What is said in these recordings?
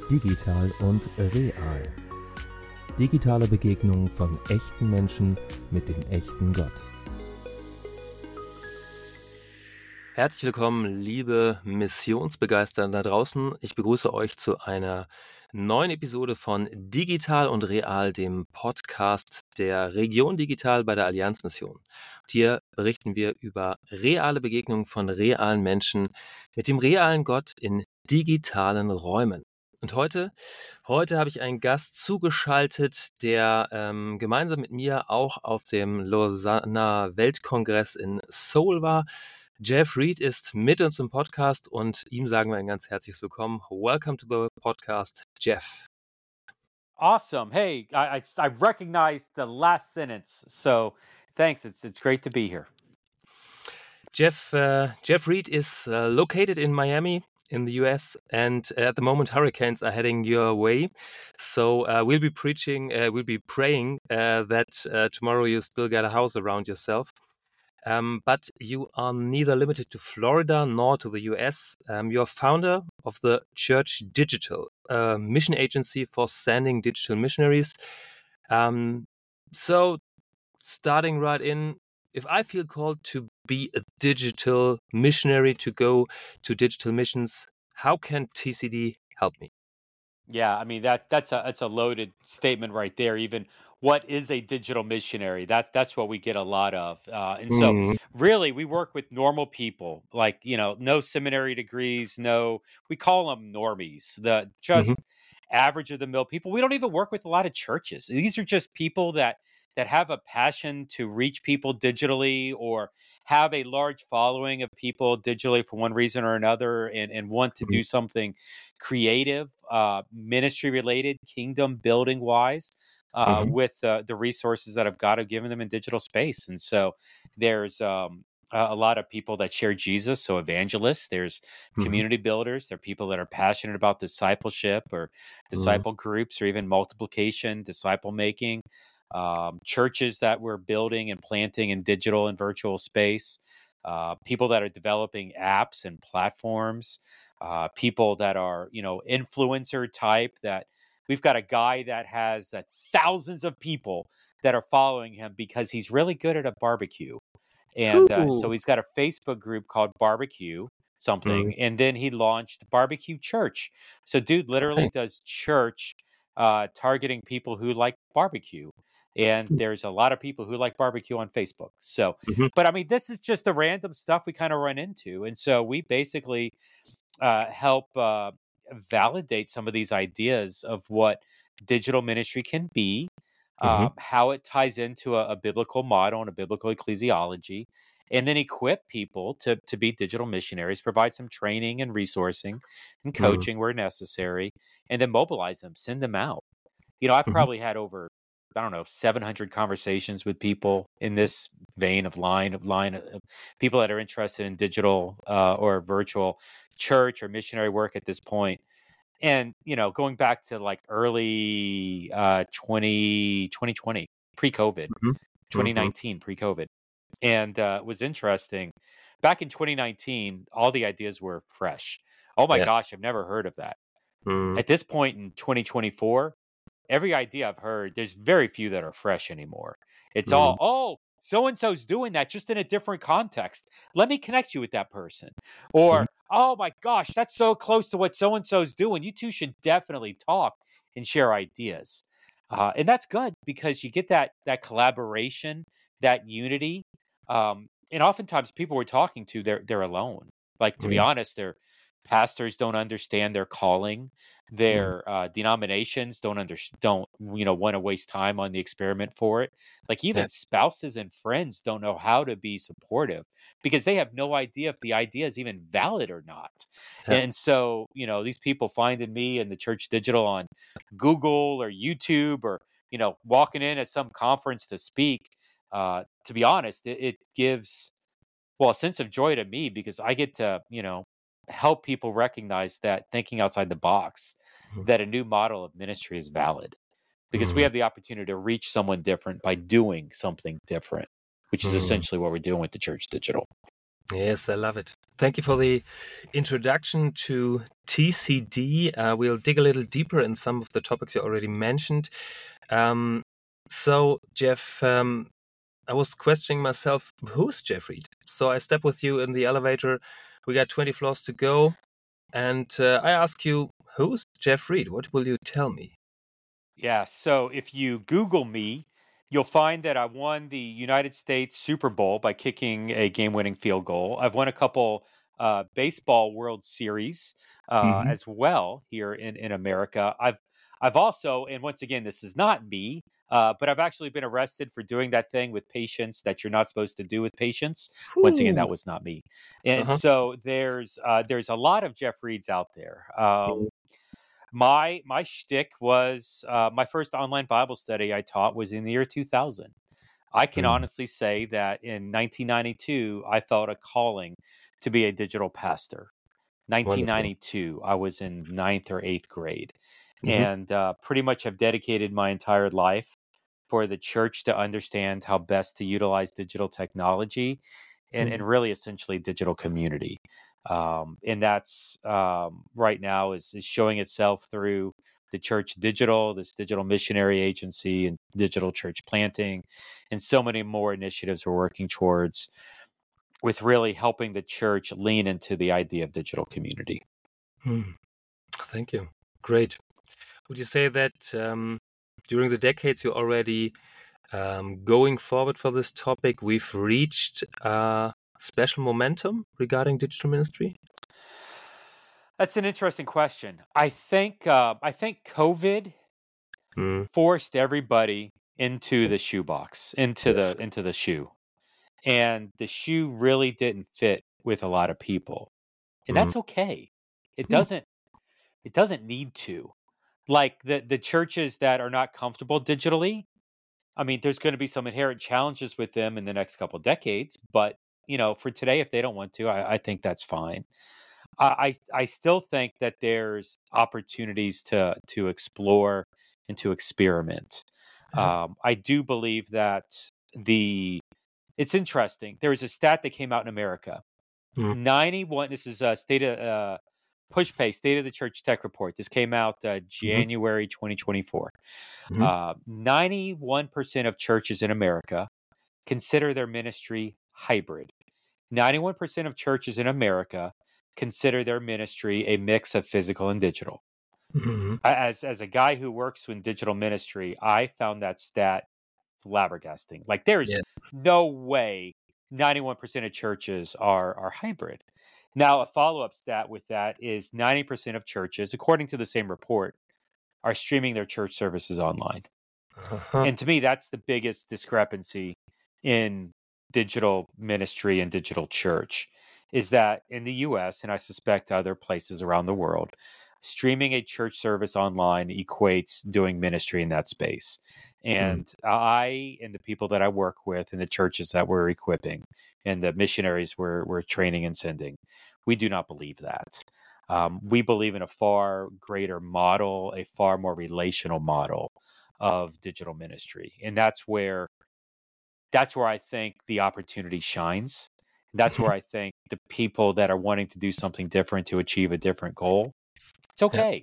Digital und real. Digitale Begegnung von echten Menschen mit dem echten Gott. Herzlich willkommen, liebe Missionsbegeisterten da draußen. Ich begrüße euch zu einer neuen Episode von Digital und Real, dem Podcast der Region Digital bei der Allianzmission. Und hier berichten wir über reale Begegnungen von realen Menschen mit dem realen Gott in digitalen Räumen. Und heute habe ich einen Gast zugeschaltet, der gemeinsam mit mir auch auf dem Lausanner Weltkongress in Seoul war. Jeff Reed ist mit uns im Podcast und ihm sagen wir ein ganz herzliches Willkommen. Welcome to the podcast, Jeff. Awesome. Hey, I recognized the last sentence, so thanks. It's great to be here. Jeff Reed is located in Miami in the US, and at the moment hurricanes are heading your way. So we'll be praying that tomorrow you still get a house around yourself. But you are neither limited to Florida nor to the US. You're founder of the Church Digital, a mission agency for sending digital missionaries. So starting right in, if I feel called to be a digital missionary, to go to digital missions, how can TCD help me? Yeah, I mean that's a loaded statement right there. Even what is a digital missionary? That's what we get a lot of, and so really we work with normal people, like no seminary degrees, we call them normies, the just average of the mill people. We don't even work with a lot of churches. These are just people that have a passion to reach people digitally or have a large following of people digitally for one reason or another and want to do something creative, ministry related, kingdom building wise, with the resources that God have given them in digital space. And so there's a lot of people that share Jesus, so evangelists, there's community builders, there are people that are passionate about discipleship or disciple groups or even multiplication, disciple making. Churches that we're building and planting in digital and virtual space, people that are developing apps and platforms, people that are, influencer type, that we've got a guy that has thousands of people that are following him because he's really good at a barbecue. And so he's got a Facebook group called Barbecue something. And then he launched Barbecue Church. So dude literally does church targeting people who like barbecue. And there's a lot of people who like barbecue on Facebook. So, but I mean, this is just the random stuff we kind of run into. And so we basically help validate some of these ideas of what digital ministry can be, how it ties into a biblical model and a biblical ecclesiology, and then equip people to be digital missionaries, provide some training and resourcing and coaching where necessary, and then mobilize them, send them out. I've probably had over 700 conversations with people in this vein of line of people that are interested in digital or virtual church or missionary work at this point. And, going back to like early 2020, pre-COVID, 2019, pre-COVID. And it was interesting. Back in 2019, all the ideas were fresh. Oh my gosh, I've never heard of that. At this point in 2024, every idea I've heard, there's very few that are fresh anymore. It's all, so-and-so's doing that just in a different context. Let me connect you with that person. Or, oh my gosh, that's so close to what so-and-so's doing. You two should definitely talk and share ideas. And that's good because you get that collaboration, that unity. And oftentimes people we're talking to, they're alone. Like, to be honest, their pastors don't understand their calling. Their denominations don't want to waste time on the experiment for it. Like even spouses and friends don't know how to be supportive because they have no idea if the idea is even valid or not. And so, these people finding me in the Church Digital on Google or YouTube or, walking in at some conference to speak, to be honest, it gives, a sense of joy to me because I get to, help people recognize that thinking outside the box, that a new model of ministry is valid because we have the opportunity to reach someone different by doing something different, which is essentially what we're doing with the Church Digital. Yes, I love it. Thank you for the introduction to TCD. We'll dig a little deeper in some of the topics you already mentioned. So, Jeff, I was questioning myself, who's Jeff Reed? So I step with you in the elevator. We got 20 floors to go. And I ask you, who's Jeff Reed? What will you tell me? Yeah. So if you Google me, you'll find that I won the United States Super Bowl by kicking a game-winning field goal. I've won a couple baseball World Series Hmm. as well here in America. I've also, and once again, this is not me, but I've actually been arrested for doing that thing with patients that you're not supposed to do with patients. Once again, Ooh. that was not me. And Uh-huh. so there's a lot of Jeff Reeds out there. My shtick was my first online Bible study I taught was in the year 2000. I can Mm. honestly say that in 1992, I felt a calling to be a digital pastor. Wonderful. 1992, I was in ninth or eighth grade, Hmm. and pretty much have dedicated my entire life for the church to understand how best to utilize digital technology and really essentially digital community. And that's right now is showing itself through the church digital, this digital missionary agency and digital church planting, and so many more initiatives we're working towards with really helping the church lean into the idea of digital community. Mm. Thank you. Great. Would you say that during the decades you're already going forward for this topic, we've reached special momentum regarding digital ministry? That's an interesting question. I think COVID Mm. forced everybody into the shoebox, Yes. into the shoe. And the shoe really didn't fit with a lot of people. And Mm. that's okay. It Mm. doesn't it doesn't need to. Like the churches that are not comfortable digitally, I mean, there's going to be some inherent challenges with them in the next couple decades, but for today, if they don't want to, I think that's fine. I still think that there's opportunities to explore and to experiment. Yeah. I do believe that the it's interesting. There was a stat that came out in America. Mm. 91. This is PushPay State of the Church Tech Report. This came out Hmm. January 2024. Hmm. 91% of churches in America consider their ministry hybrid. 91% of churches in America consider their ministry a mix of physical and digital. Hmm. As a guy who works in digital ministry, I found that stat flabbergasting. Like there's Yeah. no way 91% of churches are hybrid. Now, a follow-up stat with that is 90% of churches, according to the same report, are streaming their church services online. Uh-huh. And to me, that's the biggest discrepancy in digital ministry and digital church is that in the US, and I suspect other places around the world, streaming a church service online equates doing ministry in that space. Mm. And I and the people that I work with and the churches that we're equipping and the missionaries we're training and sending, we do not believe that. We believe in a far greater model, a far more relational model of digital ministry. And that's where I think the opportunity shines. That's Mhm. where I think the people that are wanting to do something different to achieve a different goal, it's Yeah. okay.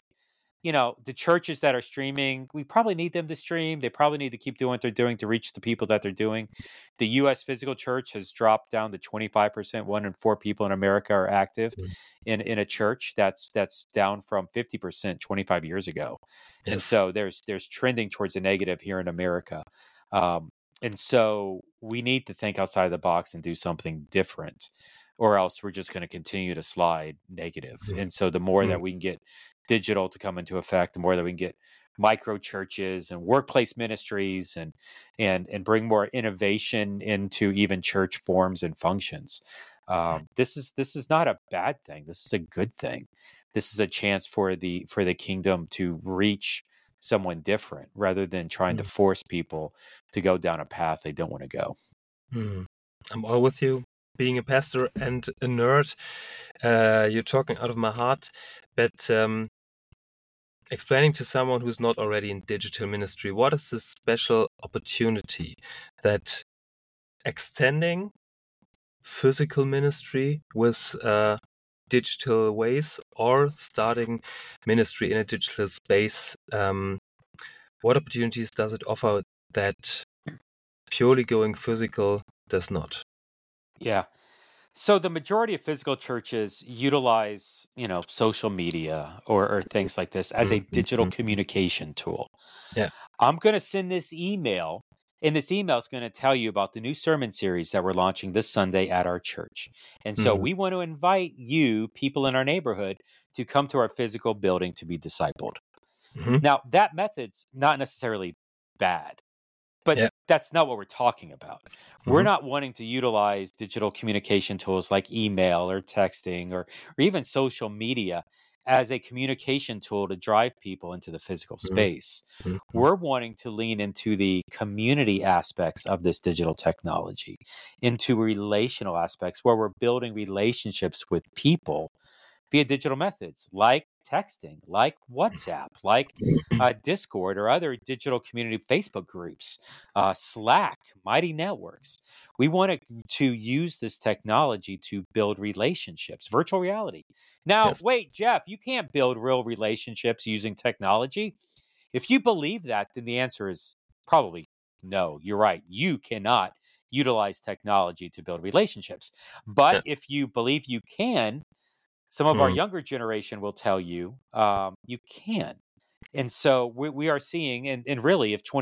The churches that are streaming, we probably need them to stream. They probably need to keep doing what they're doing to reach the people that they're doing. The US physical church has dropped down to 25%. 1 in 4 people in America are active Mm. in a church. That's down from 50% 25 years ago. And Yes. so there's trending towards a negative here in America. Um, and so we need to think outside the box and do something different, or else we're just going to continue to slide negative. Mm. And so the more Mm. that we can get digital to come into effect, the more that we can get micro churches and workplace ministries and bring more innovation into even church forms and functions. This is not a bad thing. This is a good thing. This is a chance for the kingdom to reach someone different rather than trying to Mm. force people to go down a path they don't want to go. Mm. I'm all with you. Being a pastor and a nerd, you're talking out of my heart. But explaining to someone who's not already in digital ministry, what is this special opportunity that extending physical ministry with digital ways or starting ministry in a digital space? What opportunities does it offer that purely going physical does not? Yeah. So the majority of physical churches utilize, social media or things like this as a digital communication tool. Yeah. I'm going to send this email, and this email is going to tell you about the new sermon series that we're launching this Sunday at our church. And so we want to invite you, people in our neighborhood, to come to our physical building to be discipled. Now, that method's not necessarily bad, but that's not what we're talking about. We're not wanting to utilize digital communication tools like email or texting or even social media as a communication tool to drive people into the physical space. We're wanting to lean into the community aspects of this digital technology, into relational aspects where we're building relationships with people via digital methods like texting, like WhatsApp, like Discord or other digital community Facebook groups, Slack, Mighty Networks. We want to use this technology to build relationships, virtual reality. Now, Yes. wait, Jeff, you can't build real relationships using technology. If you believe that, then the answer is probably no. You're right. You cannot utilize technology to build relationships. But if you believe you can, some of our younger generation will tell you you can. And so we are seeing, and really, if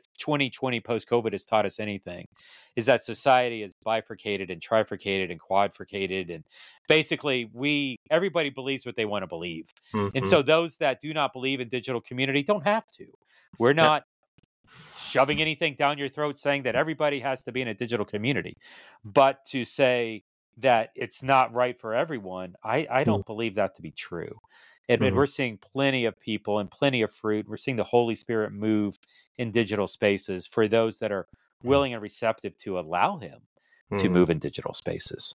2020 post COVID has taught us anything, is that society is bifurcated and trifurcated and quadricated, and basically everybody believes what they want to believe. And so those that do not believe in digital community don't have to. We're not shoving anything down your throat saying that everybody has to be in a digital community, but to say that it's not right for everyone, I don't believe that to be true. And we're seeing plenty of people and plenty of fruit. We're seeing the Holy Spirit move in digital spaces for those that are willing and receptive to allow him to move in digital spaces.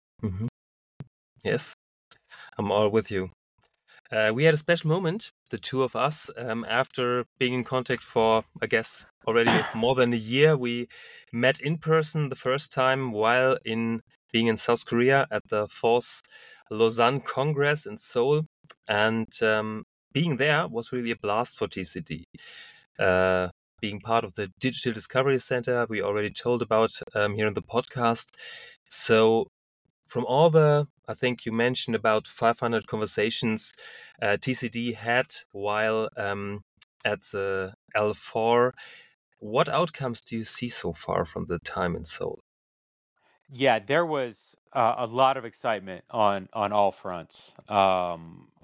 Yes, I'm all with you. We had a special moment, the two of us, after being in contact for, I guess, already more than a year. We met in person the first time while being in South Korea at the 4th Lausanne Congress in Seoul. And being there was really a blast for TCD. Being part of the Digital Discovery Center, we already told about here in the podcast. So from all I think you mentioned about 500 conversations TCD had while at the L4, what outcomes do you see so far from the time in Seoul? Yeah, there was a lot of excitement on all fronts. I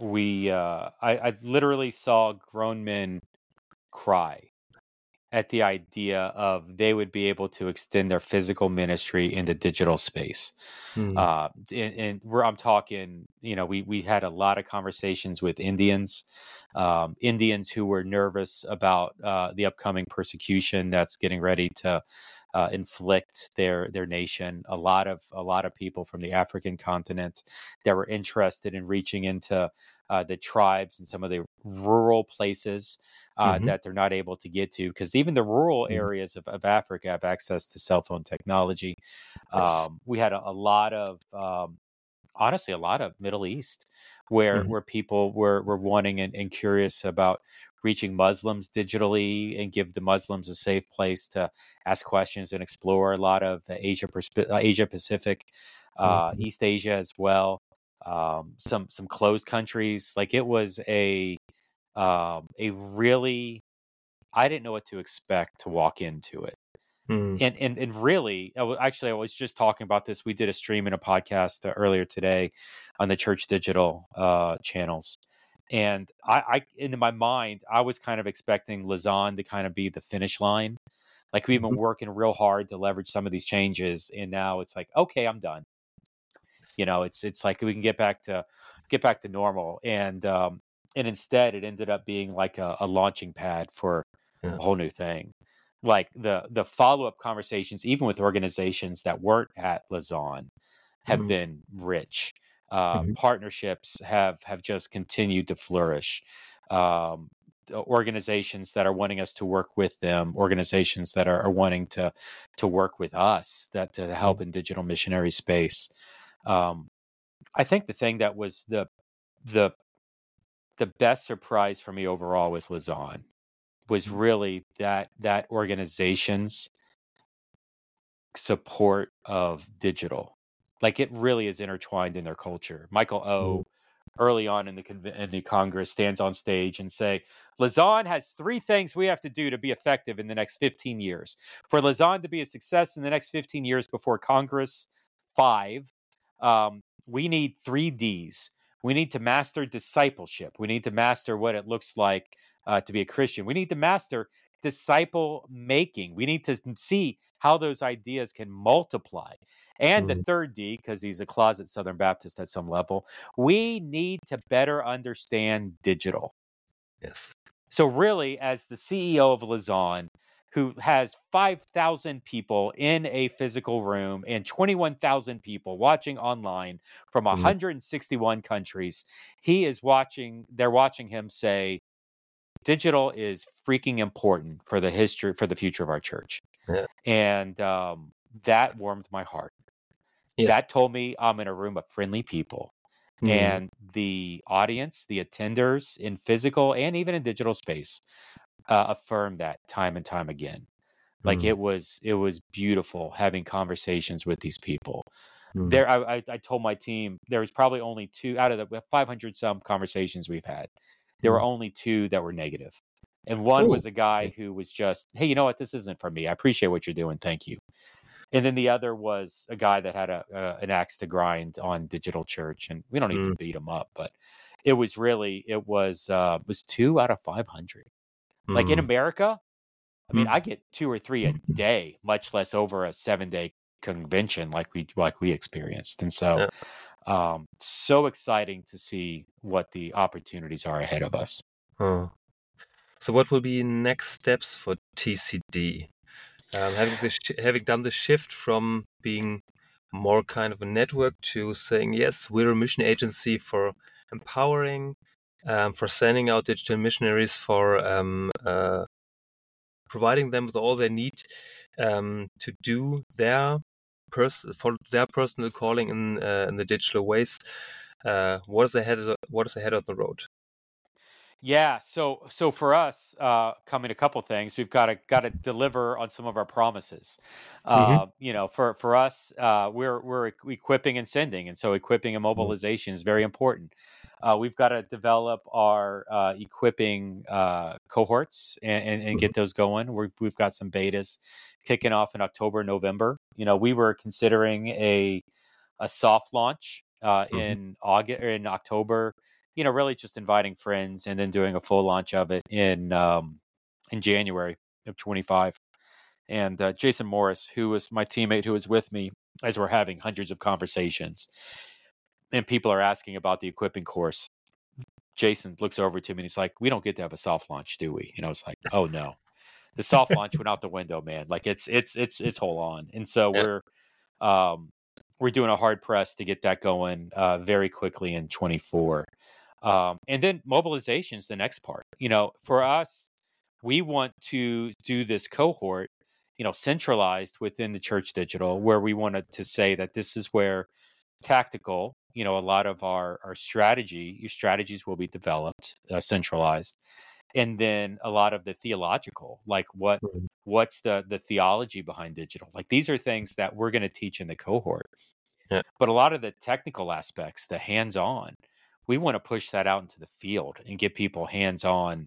literally saw grown men cry at the idea of they would be able to extend their physical ministry into digital space. And where I'm talking, we had a lot of conversations with Indians who were nervous about the upcoming persecution that's getting ready to inflict their nation. A lot of people from the African continent that were interested in reaching into the tribes and some of the rural places that they're not able to get to, because even the rural areas of Africa have access to cell phone technology. We had a lot of honestly, a lot of Middle East where people were wanting and curious about reaching Muslims digitally and give the Muslims a safe place to ask questions and explore. A lot of Asia Pacific, East Asia as well. Some closed countries. Like, it was a really, I didn't know what to expect to walk into it. And really, I was just talking about this. We did a stream and a podcast earlier today on the Church Digital channels. And I, in my mind, I was kind of expecting Lausanne to kind of be the finish line. Like, we've been working real hard to leverage some of these changes, and now it's like, okay, I'm done. It's like we can get back to normal. And instead, it ended up being like a launching pad for a whole new thing. Like, the follow-up conversations, even with organizations that weren't at Lausanne, have been rich. Partnerships have just continued to flourish. organizations that are wanting us to work with them, organizations that are wanting to work with us, that to help in digital missionary space. I think the thing that was the best surprise for me overall with Lausanne was really that organization's support of digital. Like, it really is intertwined in their culture. Michael O, early on in the Congress, stands on stage and say, Lausanne has 3 things we have to do to be effective in the next 15 years. For Lausanne to be a success in the next 15 years before Congress 5, we need 3 Ds. We need to master discipleship. We need to master what it looks like to be a Christian. We need to master disciple making. We need to see how those ideas can multiply. And the 3rd D, because he's a closet Southern Baptist at some level, we need to better understand digital. Yes. So really, as the CEO of Lausanne, who has 5,000 people in a physical room and 21,000 people watching online from 161 countries, they're watching him say, digital is freaking important for the future of our church. Yeah. And that warmed my heart. Yes. That told me I'm in a room of friendly people. And the audience, the attenders in physical and even in digital space, affirmed that time and time again. Like, it was beautiful having conversations with these people. I told my team there was probably only 2 out of the 500 some conversations we've had. There were only 2 that were negative. And one was a guy who was just, hey, you know what? This isn't for me. I appreciate what you're doing. Thank you. And then the other was a guy that had an axe to grind on digital church. And we don't need to beat him up, but it was 2 out of 500. Like, in America, I mean, I get 2 or 3 a day, much less over a 7-day convention like we experienced. And so, so exciting to see what the opportunities are ahead of us. So what will be next steps for TCD? Having done the shift from being more kind of a network to saying, yes, we're a mission agency for empowering, for sending out digital missionaries, for providing them with all they need to do for their personal calling in the digital ways. What is ahead of the road? Yeah, so for us, coming a couple things, we've got to deliver on some of our promises. For us, we're equipping and sending, and so equipping and mobilization is very important. We've got to develop our equipping cohorts and get those going. We've got some betas kicking off in October, November. We were considering a soft launch in October. Really just inviting friends and then doing a full launch of it in January of 25. And Jason Morris, who was my teammate who was with me as we're having hundreds of conversations, and people are asking about the equipping course, Jason looks over to me and he's like, we don't get to have a soft launch, do we? It's like, oh no, the soft launch went out the window, man. Like, it's whole on. And so we're doing a hard press to get that going very quickly in 24. And then mobilization is the next part. For us, we want to do this cohort, centralized within the church digital, where we wanted to say that this is where tactical, a lot of our strategies will be developed, centralized. And then a lot of the theological, like what's the theology behind digital? Like, these are things that we're going to teach in the cohort. Yeah. But a lot of the technical aspects, the hands-on, we want to push that out into the field and give people hands-on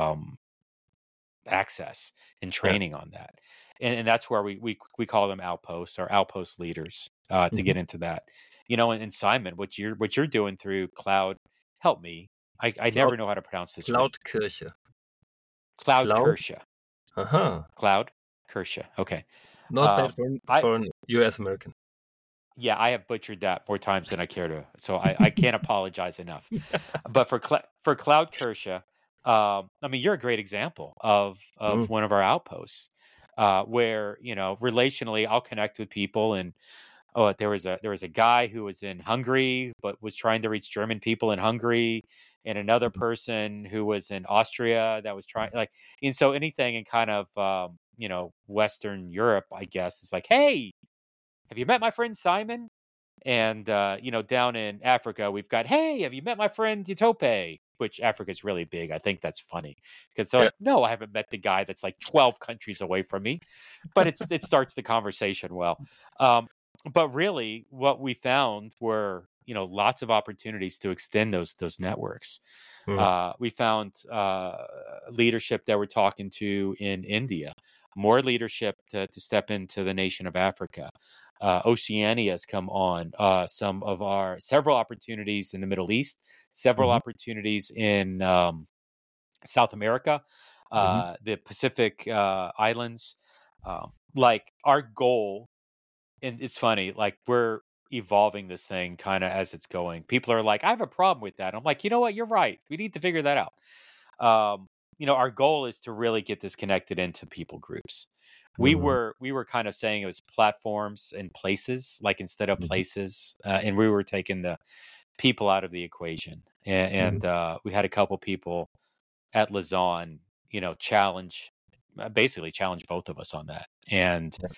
access and training on that. And that's where we call them outposts or outpost leaders to get into that. And Simon, what you're doing through Cloud, help me. I never know how to pronounce this word. Cloudkirche. Cloudkirche. Cloudkirche. Okay. Not bad for an US American. Yeah, I have butchered that more times than I care to, so I can't apologize enough. But for Cloudkirche, you're a great example of one of our outposts, where relationally I'll connect with people, and there was a guy who was in Hungary but was trying to reach German people in Hungary, and another person who was in Austria that was trying, like, and so anything in kind of Western Europe, I guess, is like, hey, have you met my friend Simon? And down in Africa, we've got, hey, have you met my friend Utope? Which Africa is really big. I think that's funny because they're Yeah. like, no, I haven't met the guy that's like 12 countries away from me, but it starts the conversation well. But really, what we found were lots of opportunities to extend those networks. Mm. We found leadership that we're talking to in India, more leadership to step into the nation of Africa. Oceania has come on, several opportunities in the Middle East, several Mhm. opportunities in South America, Mhm. the Pacific Islands. Like our goal, and it's funny, like we're evolving this thing kind of as it's going. People are like, I have a problem with that. I'm like, you know what? You're right. We need to figure that out. Our goal is to really get this connected into people groups. We Mhm. were kind of saying it was platforms and places, like instead of Mhm. places, and we were taking the people out of the equation. Mhm. We had a couple people at Lausanne, basically challenge both of us on that. And Yeah.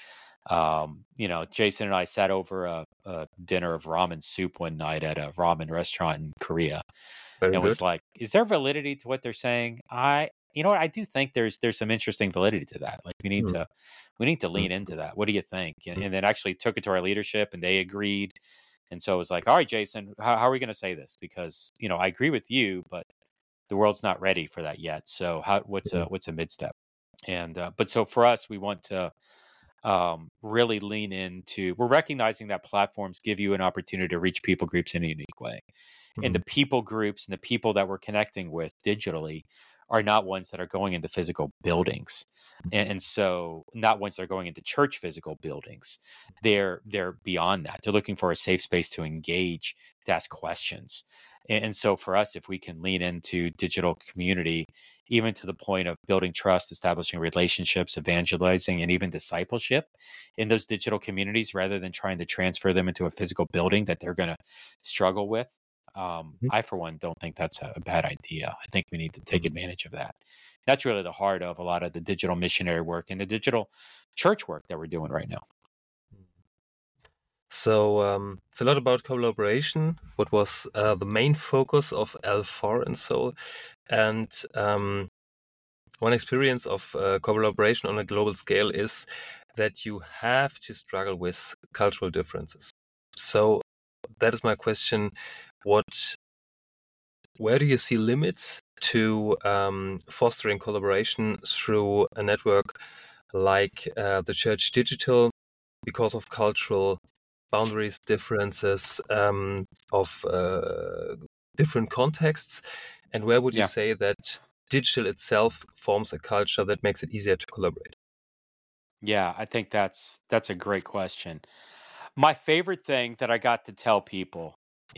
Jason and I sat over a dinner of ramen soup one night at a ramen restaurant in Korea, Very and was good. like, is there validity to what they're saying? You know what? I do think there's some interesting validity to that. Like Mm. we need to Mm. lean into that. What do you think? And, Mm. and then actually took it to our leadership, and they agreed. And so it was like, all right, Jason, how are we going to say this? Because I agree with you, but the world's not ready for that yet. So Mm. what's a mid step? And but so for us, we want to really lean into. We're recognizing that platforms give you an opportunity to reach people groups in a unique way, and the Mhm. people groups and the people that we're connecting with digitally are not ones that are going into physical buildings, and so not ones that are going into church physical buildings. They're beyond that. They're looking for a safe space to engage, to ask questions. And so for us, if we can lean into digital community, even to the point of building trust, establishing relationships, evangelizing, and even discipleship in those digital communities, rather than trying to transfer them into a physical building that they're going to struggle with. Mhm. I, for one, don't think that's a bad idea. I think we need to take Mhm. advantage of that. That's really the heart of a lot of the digital missionary work and the digital church work that we're doing right now. So it's a lot about collaboration. What was the main focus of L4 in Seoul, and one experience of collaboration on a global scale is that you have to struggle with cultural differences. So that is my question: where do you see limits to fostering collaboration through a network like the Church Digital, because of cultural boundaries, differences of different contexts? And where would you Yeah. say that digital itself forms a culture that makes it easier to collaborate? Yeah, I think that's a great question. My favorite thing that I got to tell people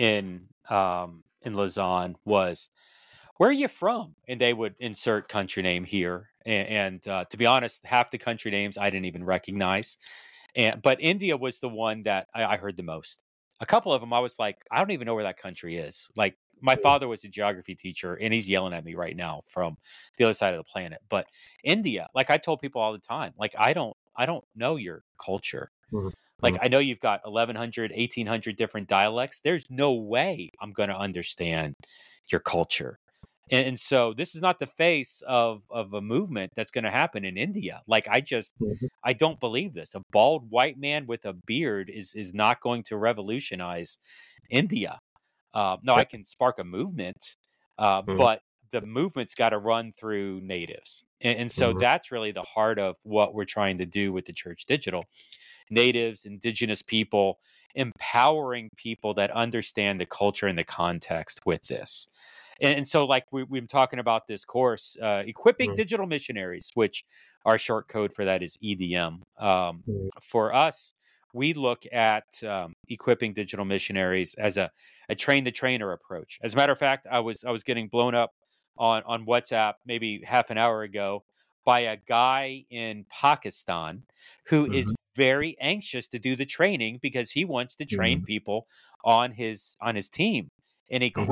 in Lausanne was, where are you from? And they would insert country name here. And to be honest, half the country names I didn't even recognize. But India was the one that I heard the most. A couple of them, I was like, I don't even know where that country is. Like my father was a geography teacher, and he's yelling at me right now from the other side of the planet. But India, like I told people all the time, like I don't know your culture. Mhm. Like Mhm. I know you've got 1100, 1800 different dialects. There's no way I'm going to understand your culture. And so this is not the face of a movement that's going to happen in India. Like Mhm. I don't believe this. A bald white man with a beard is not going to revolutionize India. No, Yeah. I can spark a movement, Mhm. but the movement's got to run through natives. And so Mhm. that's really the heart of what we're trying to do with the Church Digital. Natives, indigenous people, empowering people that understand the culture and the context with this. And so, like we've been talking about this course, equipping Mhm. digital missionaries, which our short code for that is EDM. Mhm. For us, we look at equipping digital missionaries as a train the trainer approach. As a matter of fact, I was getting blown up on WhatsApp maybe half an hour ago by a guy in Pakistan who is Mhm. very anxious to do the training because he wants to train Mhm. people on his team and Mhm. equip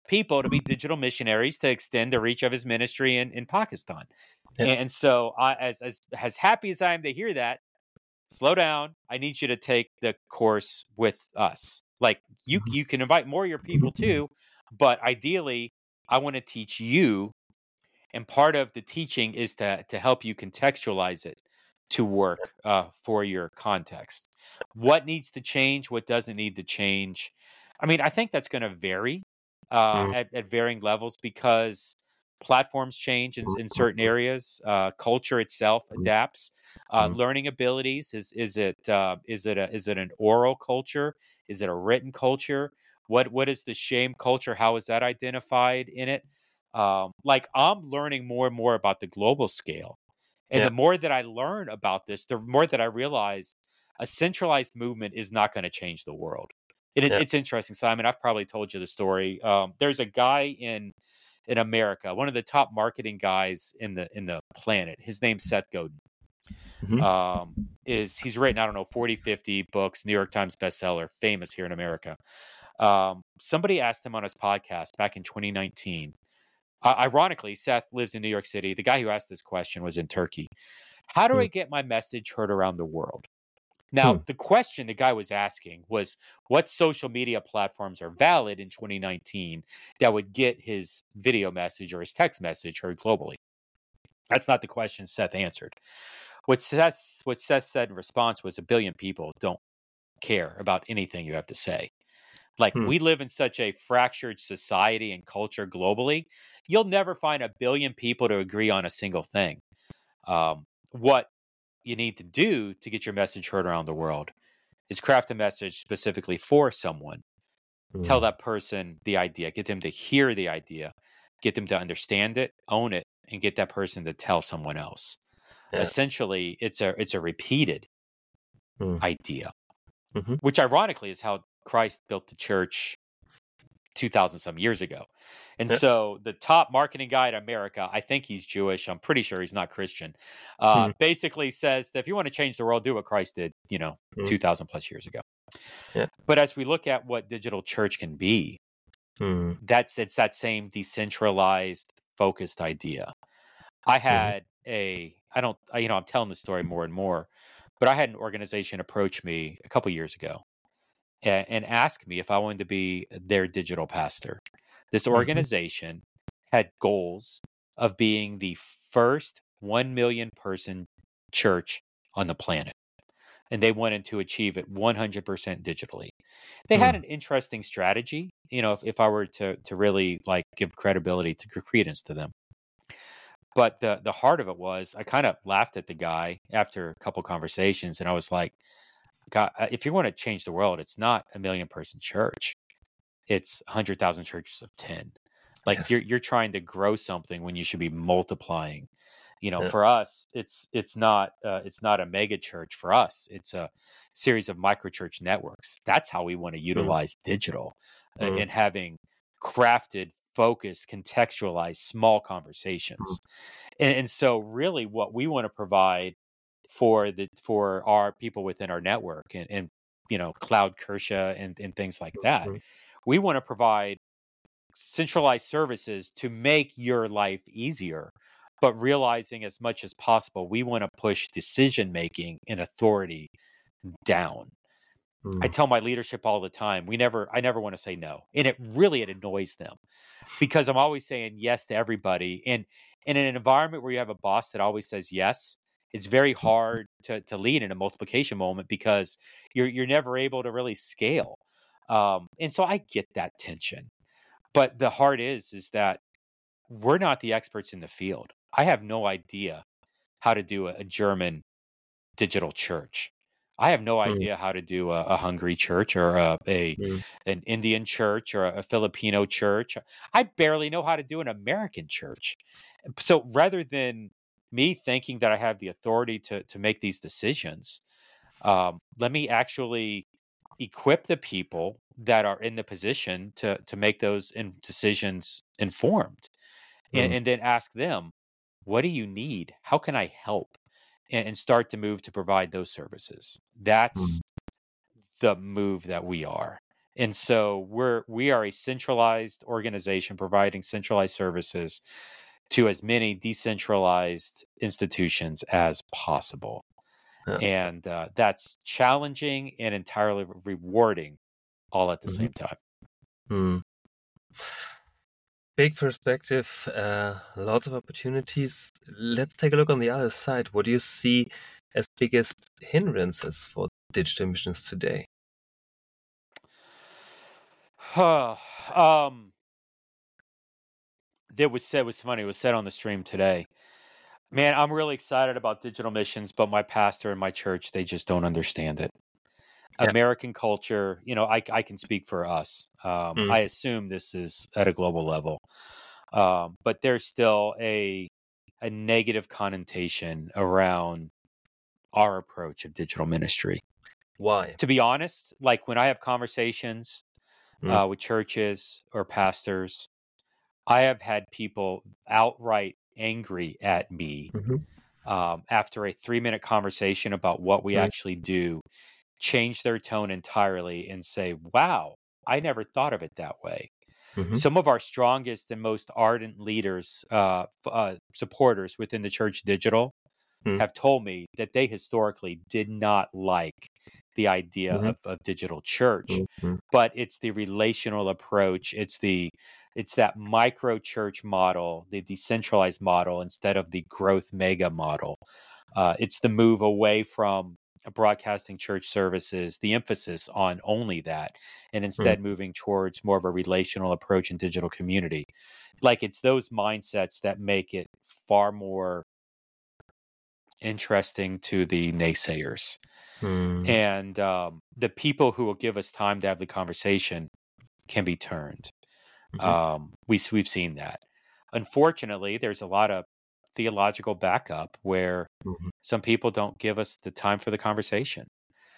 people to be digital missionaries to extend the reach of his ministry in Pakistan. Yeah. And so, as happy as I am to hear that, slow down. I need you to take the course with us. Like you can invite more of your people too, but ideally, I want to teach you. And part of the teaching is to help you contextualize it to work for your context. What needs to change? What doesn't need to change? I mean, I think that's going to vary Mm. at varying levels because platforms change in certain areas. Culture itself adapts. Learning abilities is it an oral culture? Is it a written culture? What is the shame culture? How is that identified in it? Like I'm learning more and more about the global scale. And Yeah. the more that I learn about this, the more that I realize a centralized movement is not going to change the world. Yeah. It's interesting, Simon. I've probably told you the story. There's a guy in America, one of the top marketing guys in the planet. His name's Seth Godin. Mhm. He's written, I don't know, 40, 50 books, New York Times bestseller, famous here in America. Somebody asked him on his podcast back in 2019. Ironically, Seth lives in New York City. The guy who asked this question was in Turkey. How do I get my message heard around the world? Now, the question the guy was asking was what social media platforms are valid in 2019 that would get his video message or his text message heard globally? That's not the question Seth answered. What Seth said in response was 1 billion people don't care about anything you have to say. Like we live in such a fractured society and culture globally, you'll never find 1 billion people to agree on a single thing. What you need to do to get your message heard around the world is craft a message specifically for someone. Tell that person the idea, get them to hear the idea, get them to understand it, own it, and get that person to tell someone else. Yeah. Essentially, it's a repeated idea, Mhm. which ironically is how Christ built the church 2,000 some years ago. And Yeah. so the top marketing guy in America, I think he's Jewish. I'm pretty sure he's not Christian. Basically says that if you want to change the world, do what Christ did, 2,000 plus years ago. Yeah. But as we look at what digital church can be, it's that same decentralized, focused idea. I had I'm telling the story more and more, but I had an organization approach me a couple years ago and ask me if I wanted to be their digital pastor. This organization had goals of being the first 1 million person church on the planet. And they wanted to achieve it 100% digitally. They had an interesting strategy, if I were to really like give credibility to credence to them. But the heart of it was I kind of laughed at the guy after a couple conversations and I was like, God, if you want to change the world, it's not 1 million person church. It's 100,000 churches of 10. Like Yes. you're trying to grow something when you should be multiplying. Yeah. For us, it's not a mega church. For us, it's a series of micro church networks. That's how we want to utilize digital in having crafted, focused, contextualized, small conversations. And so, really, what we want to provide for our people within our network and Cloud Kersha and things like that, we want to provide centralized services to make your life easier, but realizing as much as possible, we want to push decision making and authority down. I tell my leadership all the time, I never want to say no. And it annoys them because I'm always saying yes to everybody. And in an environment where you have a boss that always says yes, it's very hard to lead in a multiplication moment because you're never able to really scale. And so I get that tension. But the heart is that we're not the experts in the field. I have no idea how to do a German digital church. I have no idea how to do a Hungary church or an Indian church or a Filipino church. I barely know how to do an American church. So rather than me thinking that I have the authority to make these decisions, let me actually equip the people that are in the position to make those decisions informed, and then ask them, what do you need? How can I help? And start to move to provide those services. That's the move that we are. And so we are a centralized organization providing centralized services to as many decentralized institutions as possible. Yeah. And that's challenging and entirely rewarding all at the Mhm. same time. Mm. Big perspective, lots of opportunities. Let's take a look on the other side. What do you see as biggest hindrances for digital missions today? um, It was funny. It was said on the stream today. Man, I'm really excited about digital missions, but my pastor and my church, they just don't understand it. Yeah. American culture, I can speak for us. Mm. I assume this is at a global level, but there's still a negative connotation around our approach of digital ministry. Why? To be honest, like when I have conversations Mm. with churches or pastors, I have had people outright angry at me Mhm. after a 3-minute conversation about what we Mm. actually do, change their tone entirely and say, wow, I never thought of it that way. Mhm. Some of our strongest and most ardent leaders, supporters within the church digital, Mm. have told me that they historically did not like the idea Mhm. of digital church, Mhm. but it's the relational approach. It's that micro church model, the decentralized model instead of the growth mega model. It's the move away from broadcasting church services, the emphasis on only that, and Mm. instead moving towards more of a relational approach in digital community. Like it's those mindsets that make it far more interesting to the naysayers. Mm. And the people who will give us time to have the conversation can be turned. Mhm. We've seen that. Unfortunately, there's a lot of theological backup where Mhm. some people don't give us the time for the conversation.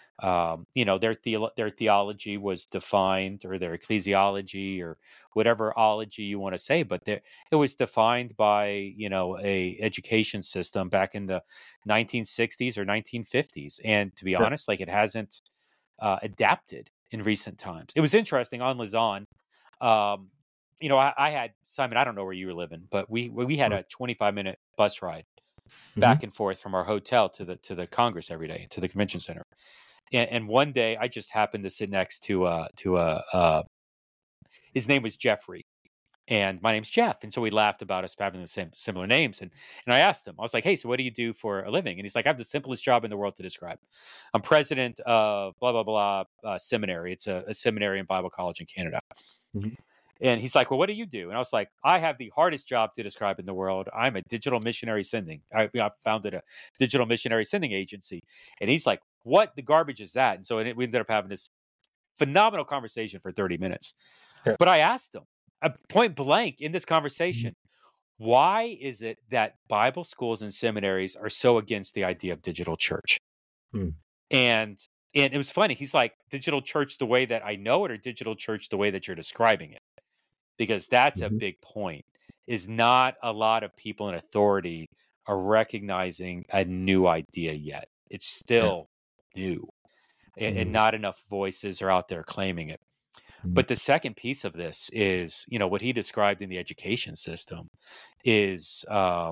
Their theology was defined, or their ecclesiology, or whatever ology you want to say, but it was defined by a education system back in the 1960s or 1950s, and to be Yeah. honest, like it hasn't adapted in recent times. It was interesting on Lausanne. Um, I had Simon. I don't know where you were living, but we had Mm. a 25-minute bus ride Mhm. back and forth from our hotel to the Congress every day, to the convention center. And one day I just happened to sit next to his name was Jeffrey, and my name's Jeff. And so we laughed about us having the same similar names. And I asked him, I was like, hey, so what do you do for a living? And he's like, I have the simplest job in the world to describe. I'm president of blah blah blah seminary. It's a seminary and Bible college in Canada. Mhm. And he's like, well, what do you do? And I was like, I have the hardest job to describe in the world. I'm a digital missionary sending. I founded a digital missionary sending agency. And he's like, what the garbage is that? And so we ended up having this phenomenal conversation for 30 minutes. Yeah. But I asked him point blank in this Mhm. conversation, why is it that Bible schools and seminaries are so against the idea of digital church? Mm. And it was funny. He's like, digital church the way that I know it, or digital church the way that you're describing it? Because that's a Mhm. big point, is not a lot of people in authority are recognizing a new idea yet. It's Yeah. still new, and Mm. not enough voices are out there claiming it. Mhm. But the second piece of this is, what he described in the education system is,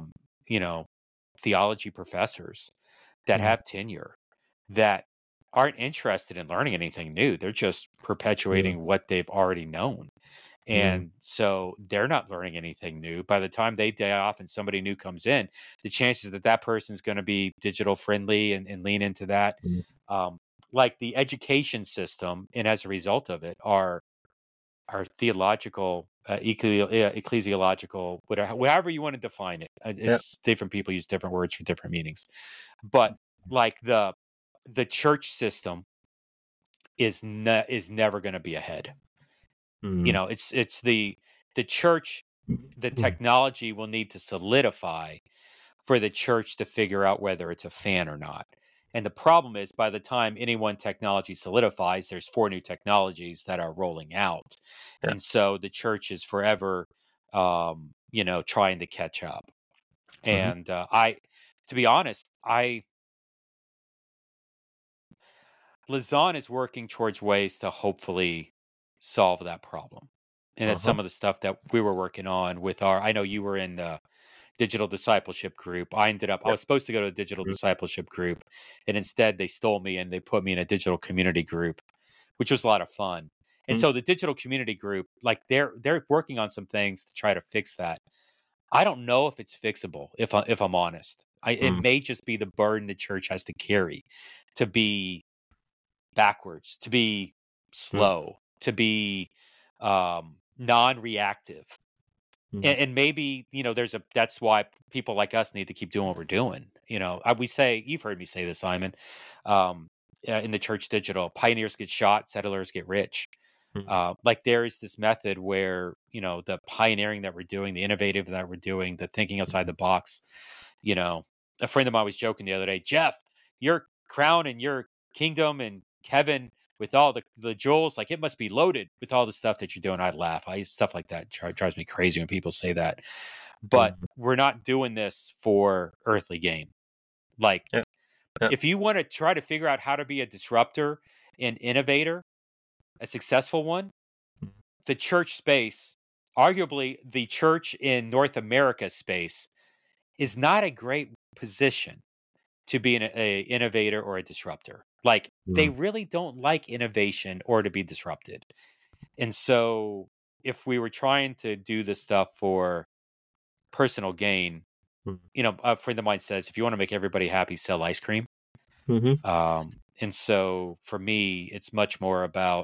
theology professors that Mm. have tenure that aren't interested in learning anything new. They're just Yeah. perpetuating what they've already known. Mm. And so they're not learning anything new. By the time they die off and somebody new comes in, the chances that that person's going to be digital friendly and lean into that, Mm. um, like the education system, and as a result of it, our theological, ecclesiological, whatever, however you want to define it. Yeah. It's different people use different words for different meanings, but like the church system is never going to be ahead. Mm. It's the church. The Mm. technology will need to solidify for the church to figure out whether it's a fan or not. And the problem is, by the time any one technology solidifies, there's 4 new technologies that are rolling out. Yeah. And so the church is forever, trying to catch up. Mhm. And to be honest, Lausanne is working towards ways to hopefully solve that problem. And that's Uh-huh. some of the stuff that we were working on with I know you were in the digital discipleship group. I Yeah. was supposed to go to a digital Mm, discipleship group, and instead they stole me and they put me in a digital community group, which was a lot of fun. And mm, so the digital community group, like they're working on some things to try to fix that. I don't know if it's fixable, if I'm honest. It mm, may just be the burden the church has to carry to be backwards, to be mm, slow, to be non-reactive. mm, And maybe, that's why people like us need to keep doing what we're doing. We say, you've heard me say this, Simon, um, in the church digital, pioneers get shot, settlers get rich. mm, Like there is this method where, the pioneering that we're doing, the innovative that we're doing, the thinking outside the box, you know, a friend of mine was joking the other day, Jeff, your crown and your kingdom and Kevin with all the jewels, like it must be loaded with all the stuff that you're doing. I laugh. Stuff like that drives me crazy when people say that. But mm. we're not doing this for earthly gain. Like Yeah. Yeah. if you want to try to figure out how to be a disruptor and innovator, a successful one, Mm, the church space, arguably the church in North America space, is not a great position to be a innovator or a disruptor. Like they mm, really don't like innovation or to be disrupted. And so if we were trying to do this stuff for personal gain, mm. a friend of mine says, if you want to make everybody happy, sell ice cream. Mhm. And so for me, it's much more about,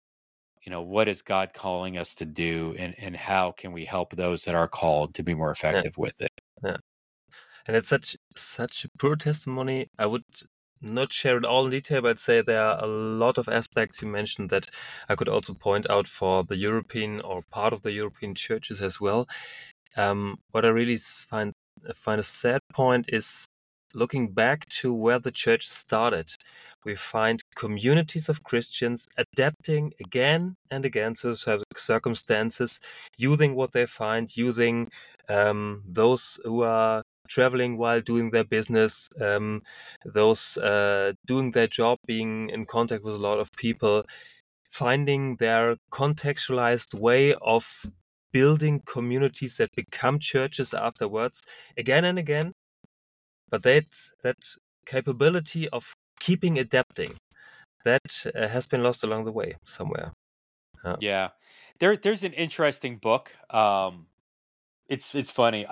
what is God calling us to do and how can we help those that are called to be more Yeah. effective with it? Yeah. And it's such a poor testimony. I would not share it all in detail, but say there are a lot of aspects you mentioned that I could also point out for the European or part of the European churches as well. What I really find a sad point is looking back to where the church started. We find communities of Christians adapting again and again to circumstances, using what they find, using those who are traveling while doing their business, those doing their job, being in contact with a lot of people, finding their contextualized way of building communities that become churches afterwards again and again. But that capability of keeping adapting, that has been lost along the way somewhere. Yeah. Yeah. There's an interesting book. It's funny.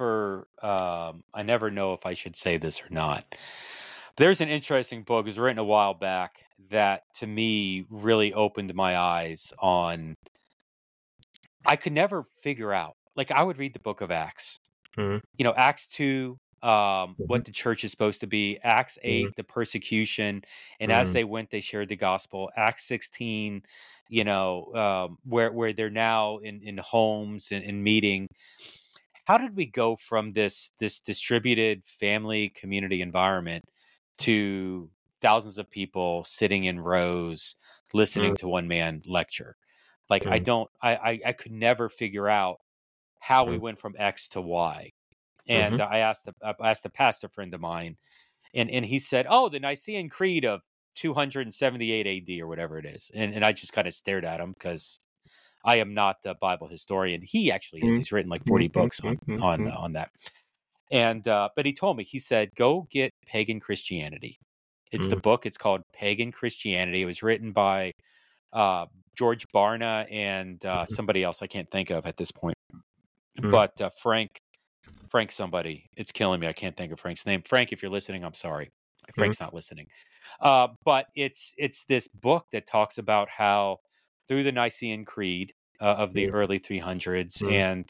I never know if I should say this or not. There's an interesting book. It was written a while back that to me really opened my eyes on I could never figure out. Like I would read the book of Acts. Mhm, Acts 2, mhm, what the church is supposed to be, Acts mhm, 8, the persecution, and as mhm, they went, they shared the gospel, Acts 16, where they're now in homes and meeting. How did we go from this distributed family community environment to thousands of people sitting in rows mhm, listening to one man lecture? Like I mhm, don't I could never figure out how we mhm, went from X to Y. And mhm, I asked a pastor friend of mine, and he said, "Oh, the Nicene Creed of 278 AD or whatever it is." And I just kind of stared at him because I am not a Bible historian. He actually is. mhm, He's written like mhm, 40 books mhm, mhm, mhm, on that. And but he told me, he said, "Go get Pagan Christianity." It's the mhm, book. It's called Pagan Christianity. It was written by uh, George Barna and mhm, somebody else I can't think of at this point, mhm, but Frank somebody. It's killing me. I can't think of Frank's name. Frank, if you're listening, I'm sorry. mhm, Frank's not listening. But it's this book that talks about how through the Nicene Creed of the mhm, early 300s, mhm. and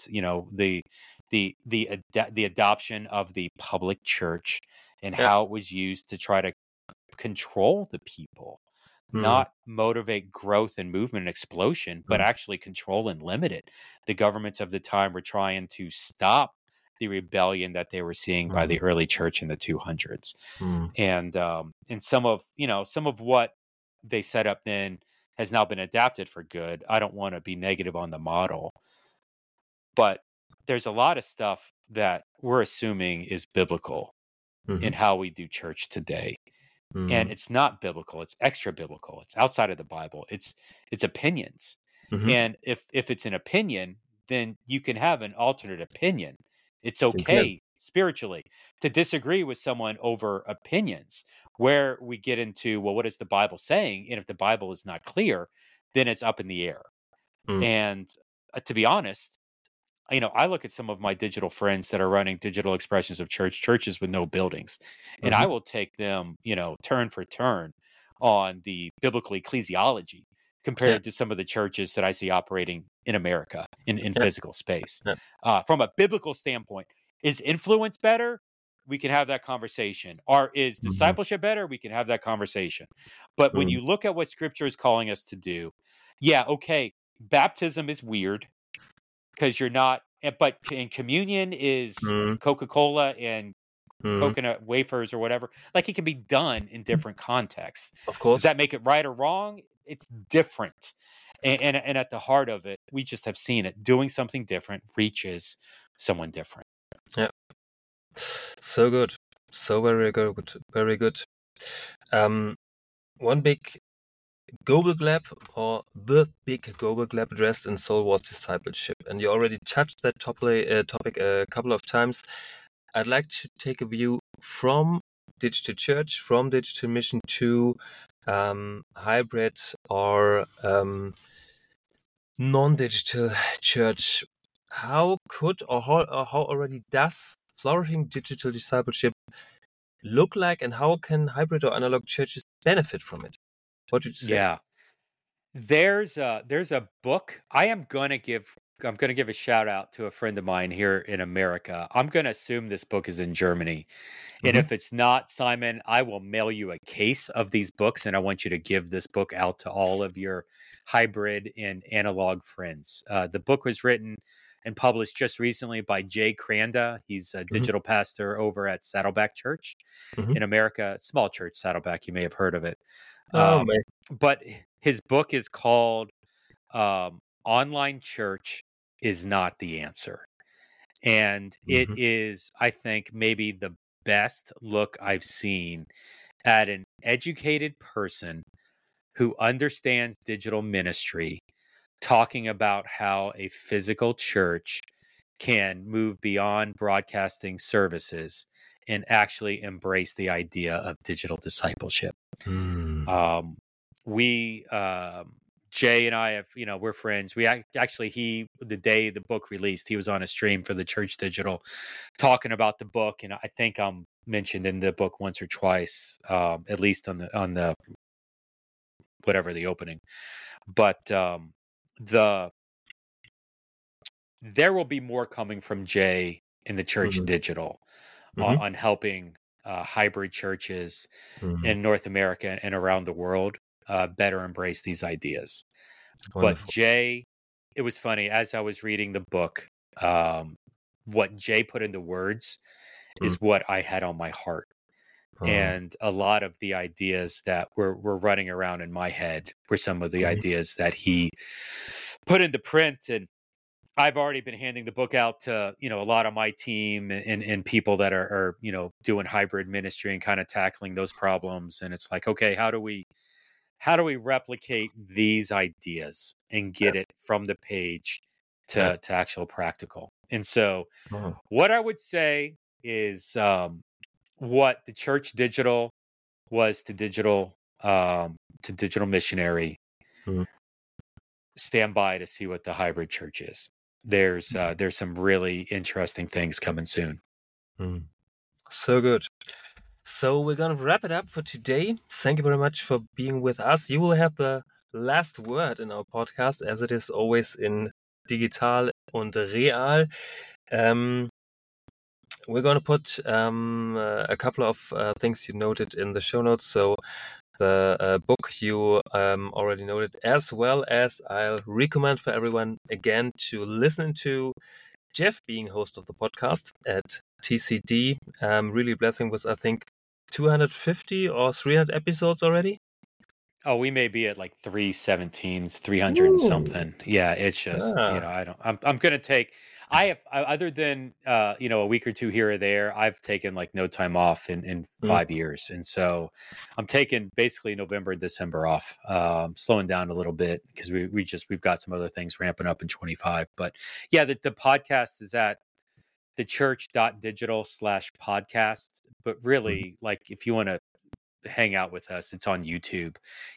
the adoption of the public church, and Yeah. how it was used to try to control the people, Mhm, not motivate growth and movement and explosion, but mhm, actually control and limit it. The governments of the time were trying to stop the rebellion that they were seeing by mhm, the early church in the 200s. mhm, And some of what they set up then has now been adapted for good. I don't want to be negative on the model, but there's a lot of stuff that we're assuming is biblical mhm, in how we do church today. And mhm, it's not biblical, it's extra biblical, it's outside of the Bible, it's opinions. Mm-hmm. And if it's an opinion, then you can have an alternate opinion. It's You can. okay spiritually to disagree with someone over opinions. Where we get into, well, what is the Bible saying? And if the Bible is not clear, then it's up in the air. Mm. And to be honest, I look at some of my digital friends that are running digital expressions of churches with no buildings, and Mm-hmm. I will take them, turn for turn on the biblical ecclesiology Yeah. compared to some of the churches that I see operating in America in Yeah. physical space. Yeah. From a biblical standpoint, is influence better? We can have that conversation. Or is Mm-hmm. discipleship better? We can have that conversation. But when Mm. you look at what Scripture is calling us to do, yeah, okay, baptism is weird because you're not, but in communion is Mm. Coca-Cola and Mm. coconut wafers or whatever. Like, it can be done in different contexts. Of Does course. that make it right or wrong? It's different. And at the heart of it, we just have seen it. Doing something different reaches someone different. Yeah. So good. So very good. Very good. One big Google Glab, or the big Google Glab addressed in Soul was discipleship. And you already touched that topic a couple of times. I'd like to take a view from digital church, from digital mission to hybrid or non-digital church. How could or how already does flourishing digital discipleship look like, and how can hybrid or analog churches benefit from it? What did you say? Yeah. There's a book. I'm gonna give a shout out to a friend of mine here in America. I'm gonna assume this book is in Germany. And Mm-hmm. if it's not, Simon, I will mail you a case of these books, and I want you to give this book out to all of your hybrid and analog friends. The book was written and published just recently by Jay Cranda. He's a Mm-hmm. digital pastor over at Saddleback Church Mm-hmm. in America. Small church, Saddleback. You may have heard of it. Oh, man. But his book is called Online Church is Not the Answer. And it Mm-hmm. is, I think, maybe the best look I've seen at an educated person who understands digital ministry talking about how a physical church can move beyond broadcasting services and actually embrace the idea of digital discipleship. Mm. We Jay and I have, we're friends. We actually, the day the book released, he was on a stream for the Church Digital talking about the book, and I think I'm mentioned in the book once or twice, at least on the whatever the opening. But there will be more coming from Jay in the Church Mm-hmm. Digital Mm-hmm. on helping hybrid churches Mm-hmm. in North America and around the world better embrace these ideas. Wonderful. But Jay, it was funny as I was reading the book. What Jay put into words is what I had on my heart, and a lot of the ideas that were running around in my head were some of the ideas that he put into print. And I've already been handing the book out to, a lot of my team and people that are, doing hybrid ministry and kind of tackling those problems. And it's like, okay, how do we replicate these ideas and get it from the page to actual practical? And so what I would say is what the Church Digital was to digital missionary. Mm-hmm. Stand by to see what the hybrid church is. There's some really interesting things coming soon. So good. So we're going to wrap it up for today. Thank you very much for being with us. You will have the last word in our podcast, as it is always in Digital und Real. We're going to put a couple of things you noted in the show notes. So the book you already noted, as well as I'll recommend for everyone again to listen to Jeff being host of the podcast at TCD. Really blessing with, I think, 250 or 300 episodes already. Oh, we may be at like 317, 300 and something. Yeah, it's just, I'm going to take, other than a week or two here or there, I've taken like no time off in 5 years, and so I'm taking basically November and December off, slowing down a little bit because we've got some other things ramping up in 25. But yeah, the podcast is at thechurch.digital/podcast. But really, like if you want to hang out with us, it's on YouTube,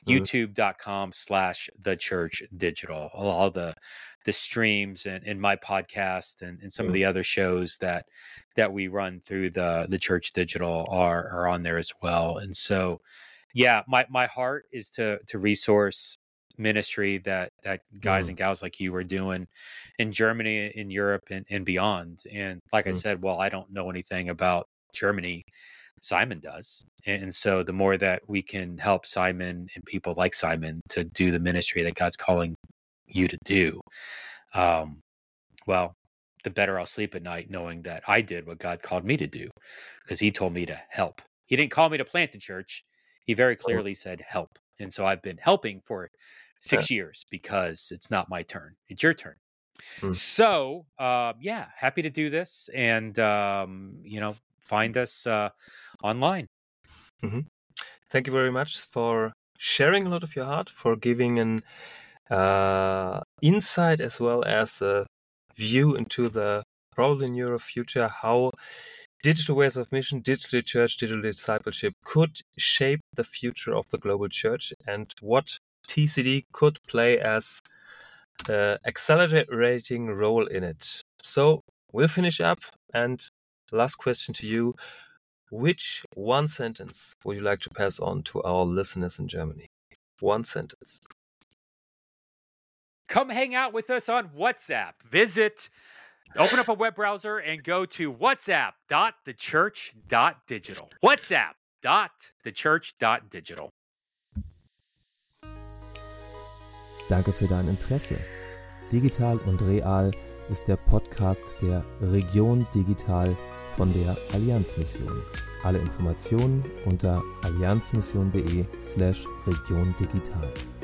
youtube.com/thechurchdigital. All the streams and my podcast and some of the other shows that we run through the Church Digital are on there as well. And so, yeah, my heart is to resource ministry that guys and gals like you are doing in Germany, in Europe, and beyond. And like I said, well, I don't know anything about Germany. Simon does. And so the more that we can help Simon and people like Simon to do the ministry that God's calling you to do, well, the better I'll sleep at night knowing that I did what God called me to do, because he told me to help. He didn't call me to plant the church. He very clearly said help. And so I've been helping for 6 years because it's not my turn. It's your turn. So, happy to do this. And, find us online. Thank you very much for sharing a lot of your heart, for giving an insight as well as a view into the probably near future, how digital ways of mission, digital church, digital discipleship could shape the future of the global church, and what TCD could play as an accelerating role in it. So we'll finish up, and last question to you. Which one sentence would you like to pass on to our listeners in Germany? One sentence. Come hang out with us on WhatsApp. Open up a web browser and go to whatsapp.thechurch.digital. whatsapp.thechurch.digital. Danke für dein Interesse. Digital und Real ist der Podcast der Region Digital von der Allianzmission. Alle Informationen unter allianzmission.de/regiondigital.